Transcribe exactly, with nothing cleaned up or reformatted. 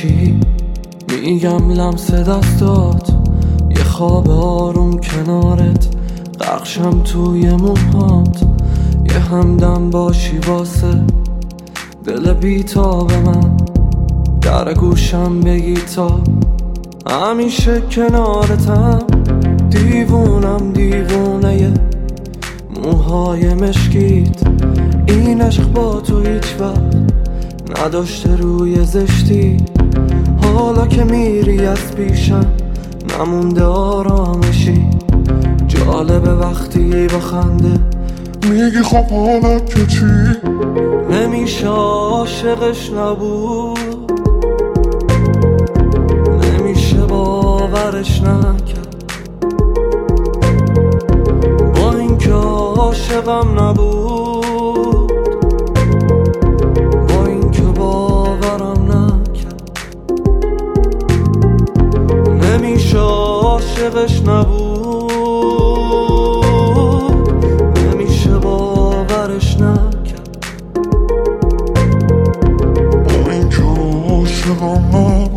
چی؟ میگم لمس دستات، یه خواب آروم کنارت، غرقشم توی موهات، یه همدم باشی واسه دل بیتاب من، در گوشم بگی تا همیشه کنارتم. دیوونم دیوونه موهای مشکیت، این عشق با تو هیچ وقت نداشته روی زشتی. حالا که میری از پیشم نمونده آرامشی، جالبه وقتی با خنده میگی خب حالا که چی؟ نمیشه عاشقش نبود، نمیشه باورش نکرد، با اینکه عاشقم نبود، با اینکه باورم نکرد. نمیشه عاشقش نبود، نمیشه باورش نکرد، با اینکه عاشقم نبود.